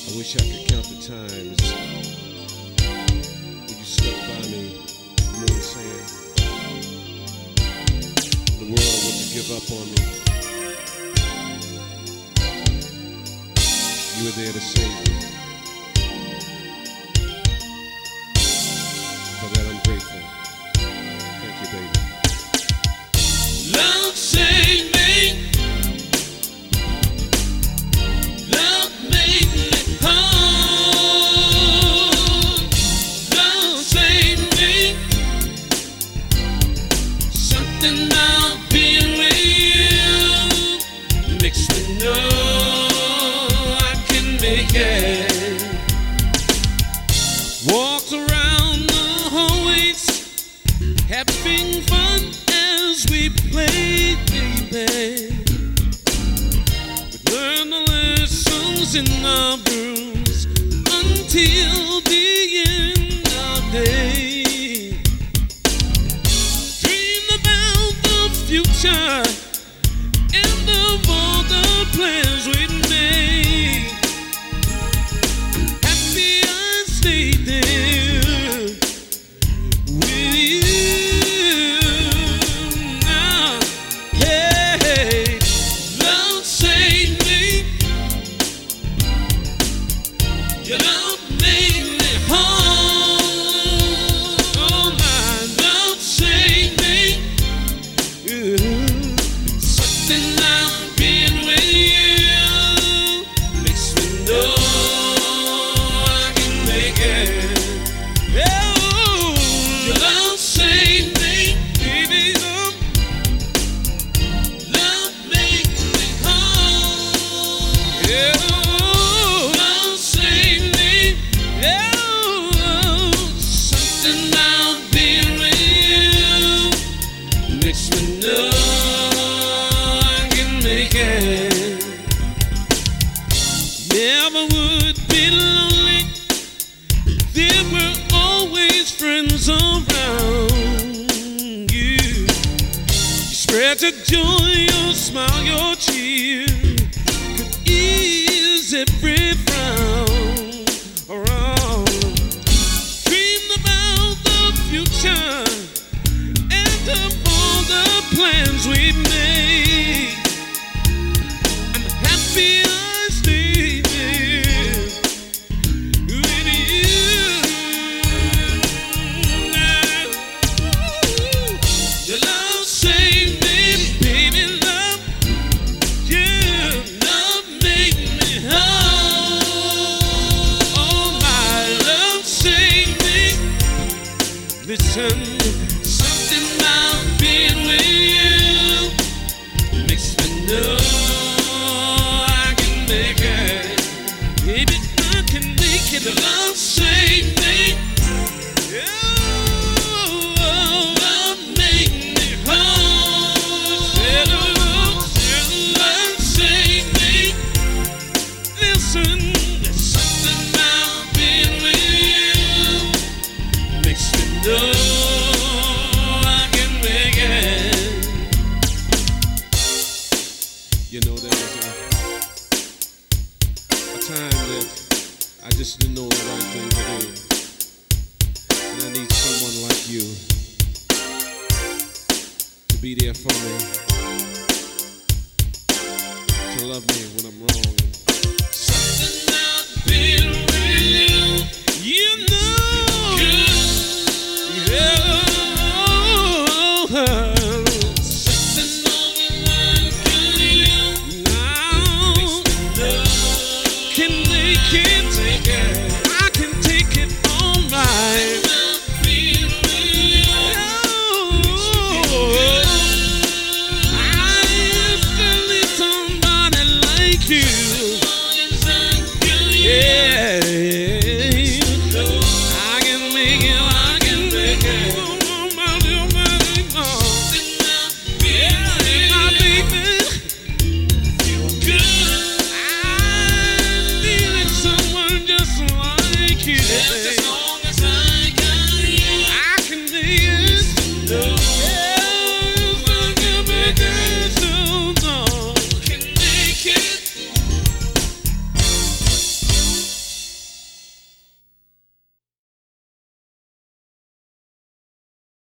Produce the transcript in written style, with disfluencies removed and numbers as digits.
I wish I could count the times when you stuck by me, you know what I'm saying? The world wants to give up on me. You were there to save me. For that I'm grateful. Thank you, baby. Love saved me. Love made me whole. Love saved me. Something about being with you makes me know I can make it. Walked around the hallways, having fun as we played, baby. We learned the lessons in our rooms until the end of day. Dreamed about the future and of all the plans we'd made. Happy I stayed there with you. Now, hey, love saved me. Your love made me whole. Oh, my love saved me. Something about being with you makes me know I can make it. Oh, your love saved me, baby. Love made me whole. Yeah, love saved me. Yeah, something about being with you makes me know I can make it. Never would be lonely. There were always friends around you. You spread your joy, your smile, your cheer could ease every frown around. Dreamed about the future and of all the plans we've made. I'm happy I stayed there with you. Your love saved me, baby, love. Yeah, love made me whole. Oh, my love saved me. Listen, something about being with you makes me know I can make it. Baby, I can make it. The love saved me. Oh, love made me whole. Love saved me. Listen, there's something about being with you makes me know I can make it. You know, there was a time that I just didn't know the right thing to do. And I need someone like you to be there for me, to love me when I'm wrong. Something about being with you, you know. Yeah. Something only one can do. Now can make it. I can take it all right. I still need somebody like you. Yeah, I can make it. I can make it. Yeah, my baby. I needed someone just like you.